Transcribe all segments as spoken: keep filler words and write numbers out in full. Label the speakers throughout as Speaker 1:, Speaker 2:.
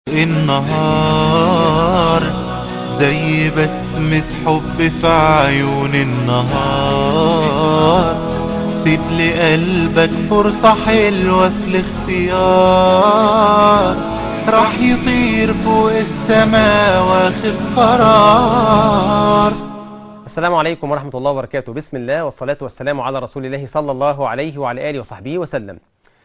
Speaker 1: النهار زي بسمة حب في عيون النهار. سيب لقلبك فرصة حلوة في الاختيار، راح يطير فوق السماء واخد قرار.
Speaker 2: السلام عليكم ورحمة الله وبركاته. بسم الله والصلاة والسلام على رسول الله صلى الله عليه وعلى آله وصحبه وسلم.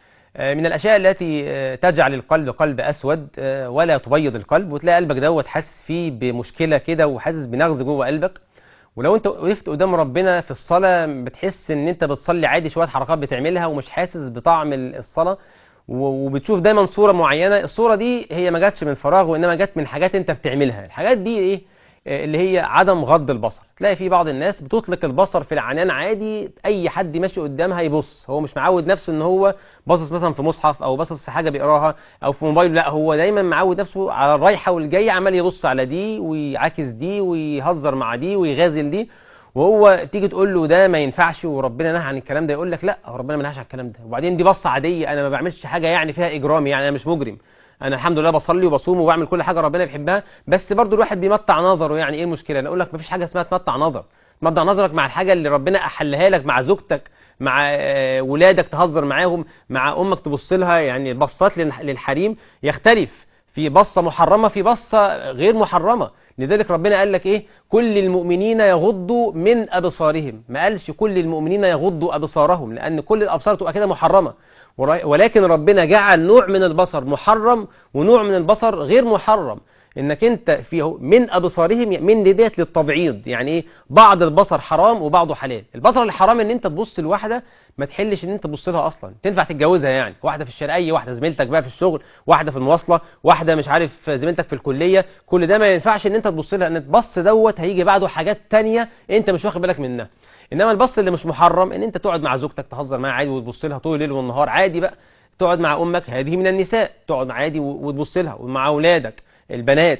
Speaker 2: من الأشياء التي تجعل القلب قلب أسود ولا تبيض القلب، وتلاقي قلبك دوت حاسس فيه بمشكلة كده وحاسس بنغز جوه قلبك. ولو انت وقفت قدام ربنا في الصلاة بتحس ان انت بتصلي عادي، شوية حركات بتعملها ومش حاسس بطعم الصلاة، وبتشوف دايما صورة معينة. الصورة دي هي ما جاتش من فراغ، وإنما جات من حاجات انت بتعملها. الحاجات دي ايه؟ اللي هي عدم غض البصر. تلاقي في بعض الناس بتطلق البصر في العنان عادي، اي حد ماشي قدامها يبص، هو مش معود نفسه ان هو باصص مثلا في مصحف او باصص في حاجه بيقراها او في موبايله، لا هو دايما معود نفسه على الرايحه والجايه، عمال يبص على دي ويعاكس دي ويهزر مع دي ويغازل دي. وهو تيجي تقول له ده ما ينفعش وربنا نهى عن الكلام ده، يقول لك لا، هو ربنا ما نهاش عن الكلام ده، وبعدين دي بصه عاديه، انا ما بعملش حاجه يعني فيها اجرام، يعني انا مش مجرم، انا الحمد لله بصلي وبصوم وبعمل كل حاجه ربنا بيحبها. بس برضو الواحد بيمطع نظره، يعني ايه المشكله؟ انا اقول لك مفيش حاجه اسمها تمطع نظر. تمطع نظرك مع الحاجه اللي ربنا احلها لك، مع زوجتك، مع ولادك تهزر معاهم، مع امك تبص لها. يعني بصات للحريم يختلف، في بصه محرمه في بصه غير محرمه. لذلك ربنا قال لك ايه؟ كل المؤمنين يغضوا من ابصارهم، ما قالش كل المؤمنين يغضوا ابصارهم، لان كل الابصار تبقى كده محرمه. ولكن ربنا جعل نوع من البصر محرم ونوع من البصر غير محرم. انك انت فيه من ابصارهم، من ديت للتبعيض، يعني ايه؟ بعض البصر حرام وبعضه حلال. البصر الحرام ان انت تبص لواحده ما تحلش ان انت تبص لها اصلا، تنفع تتجوزها، يعني واحده في الشارع، اي واحده زميلتك بقى في الشغل، واحده في المواصله، واحده مش عارف زميلتك في الكليه، كل ده ما ينفعش ان انت تبص لها، ان تبص دوت هيجي بعده حاجات تانية انت مش واخد بالك منها. انما البص اللي مش محرم ان انت تقعد مع زوجتك تهزر معاها عادي وتبص لها طول الليل والنهار عادي بقى، تقعد مع امك، هذه من النساء، تقعد عادي وتبص لها، ومع اولادك البنات،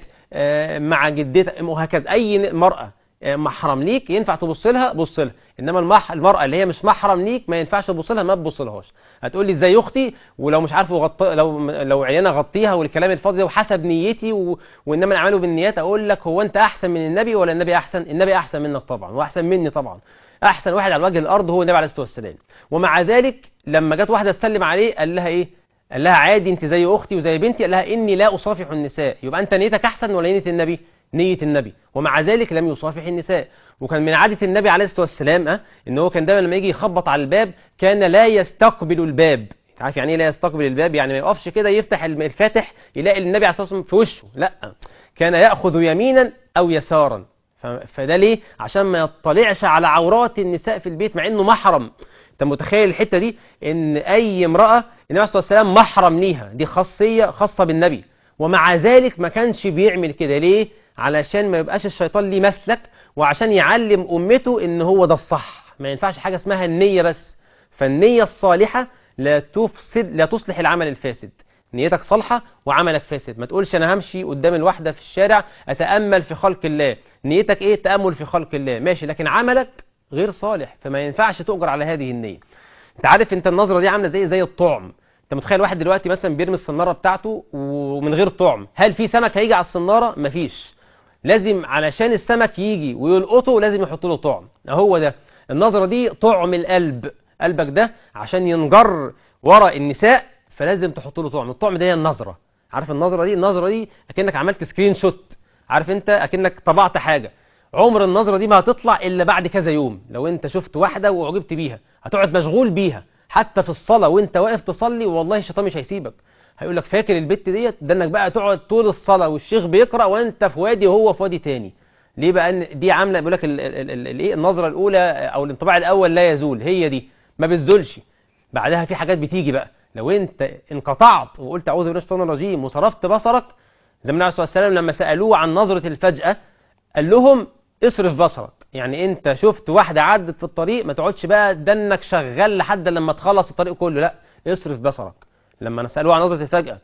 Speaker 2: مع جدتك، وهكذا. اي مرأة محرم ليك ينفع تبص لها، بص لها. انما المح... المرأة اللي هي مش محرم ليك ما ينفعش تبص لها، ما تبص لهاش. هتقول لي ازاي اختي؟ ولو مش عارف غط... لو لو عيانه غطيها والكلام الفاضي ده وحسب نيتي و... وانما الاعمال بالنيات. اقول لك هو انت احسن من النبي ولا النبي احسن؟ النبي احسن منك طبعا، واحسن مني طبعا. احسن واحد على وجه الارض هو النبي عليه الصلاه والسلام. ومع ذلك لما جت واحده تسلم عليه قال لها ايه؟ قال لها عادي، انت زي اختي وزي بنتي. قال لها اني لا اصافح النساء. يبقى انت نيتك احسن ولا نيه النبي؟ نيه النبي. ومع ذلك لم يصافح النساء. وكان من عاده النبي عليه الصلاه والسلام اه ان هو كان دايما لما يجي يخبط على الباب كان لا يستقبل الباب. عارف يعني ايه لا يستقبل الباب؟ يعني ما يقفش كده يفتح الفاتح يلاقي النبي عليه الصلاه والسلام في وشه، لا، كان ياخذ يمينا او يسارا. فده ليه؟ عشان ما يطلعش على عورات النساء في البيت، مع انه محرم. انت متخيل الحته دي؟ ان اي امراه النبي عليه الصلاه والسلام محرم ليها، دي خاصيه خاصه بالنبي، ومع ذلك ما كانش بيعمل كده. ليه؟ علشان ما يبقاش الشيطان ليه مسلك، وعشان يعلم امته ان هو ده الصح. ما ينفعش حاجه اسمها النيه بس. فالنيه الصالحه لا تفسد، لا تصلح العمل الفاسد. نيتك صالحه وعملك فاسد. ما تقولش انا همشي قدام الواحده في الشارع اتامل في خلق الله. نيتك ايه؟ تامل في خلق الله، ماشي، لكن عملك غير صالح، فما ينفعش تؤجر على هذه النيه. انت عارف انت النظره دي عامله زي زي الطعم. انت متخيل واحد دلوقتي مثلا بيرمي الصناره بتاعته ومن غير طعم، هل في سمك هيجي على الصناره؟ مفيش. لازم علشان السمك يجي ويلقطه لازم يحط له طعم. هو ده النظره دي، طعم القلب. قلبك ده عشان ينجر ورا النساء فلازم تحط له طعم. الطعم ده هي النظره. عارف النظره دي؟ النظره دي اكنك عملت سكرين شوت، عارف انت اكنك طبعت حاجه. عمر النظره دي ما هتطلع الا بعد كذا يوم. لو انت شفت واحده واعجبت بيها هتقعد مشغول بيها حتى في الصلاه وانت واقف تصلي، والله الشيطان مش هيسيبك. هيقول لك فاكر البت ديت؟ ده انك بقى تقعد طول الصلاه والشيخ بيقرا وانت في وادي وهو في وادي تاني. ليه بقى؟ ان دي عامله، بيقول لك الايه، النظره الاولى او الانطباع الاول لا يزول، هي دي ما بتزولش. بعدها في حاجات بتيجي بقى. لو انت انقطعت وقلت اعوذ بالله من الشيطان الرجيم وصرفت بصرك، زي النبي عليه الصلاه والسلام لما سالوه عن نظره الفجأة قال لهم اصرف بصرك. يعني انت شفت واحده عدت في الطريق ما تقعدش بقى دنك شغال لحد لما تخلص الطريق كله، لا، اصرف بصرك. لما نسالوه عن نظره الفجأة،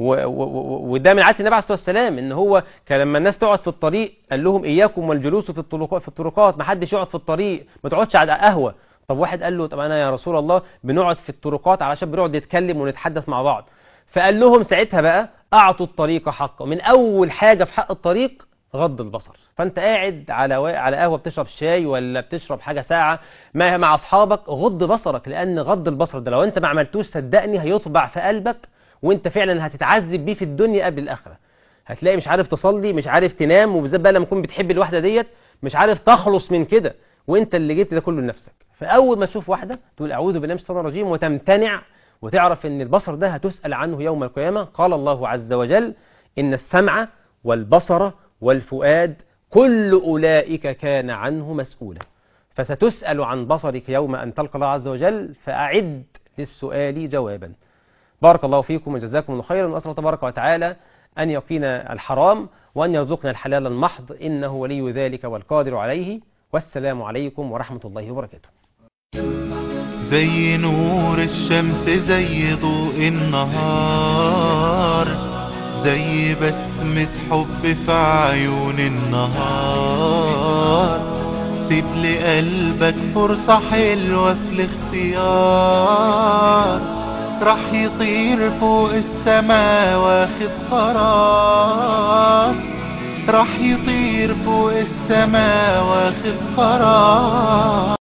Speaker 2: وده من عاده النبي عليه الصلاه والسلام ان هو كان لما الناس تقعد في الطريق قال لهم اياكم والجلوس في الطرقات، في الطرقات ما حدش يقعد في الطريق، ما تقعدش على قهوه. طب واحد قال له طب انا يا رسول الله بنقعد في الطرقات علشان بنقعد نتكلم ونتحدث مع بعض. فقال لهم ساعتها بقى أعطوا الطريق حقه. من أول حاجة في حق الطريق غض البصر. فأنت قاعد على و... على قهوة بتشرب شاي ولا بتشرب حاجة ساعة مع مع أصحابك، غض بصرك، لأن غض البصر ده لو أنت ما عملتوش صدقني هيطبع في قلبك، وأنت فعلا هتتعذب بيه في الدنيا قبل الآخرة. هتلاقي مش عارف تصلي، مش عارف تنام، وبالذات بقى لما تكون بتحب الواحدة ديت مش عارف تخلص من كده، وأنت اللي جبت ده كله لنفسك. فأول ما تشوف واحدة تقول أعوذ بالله من الشيطان الرجيم وتمتنع، وتعرف ان البصر ده هتسأل عنه يوم القيامة. قال الله عز وجل: إن السمع والبصر والفؤاد كل أولئك كان عنه مسؤولا. فستسأل عن بصرك يوم أن تلقى الله عز وجل، فأعد للسؤال جوابا. بارك الله فيكم وجزاكم الله خيرا، وأسأل الله تبارك وتعالى أن يقينا الحرام وأن يرزقنا الحلال المحض، إنه ولي ذلك والقادر عليه. والسلام عليكم ورحمة الله وبركاته.
Speaker 1: زي نور الشمس، زي ضوء النهار، زي بسمة حب في عيون النهار. سيب لقلبك فرصة حلوة في الاختيار، راح يطير فوق السما واخد قرار، راح يطير فوق السما واخد قرار.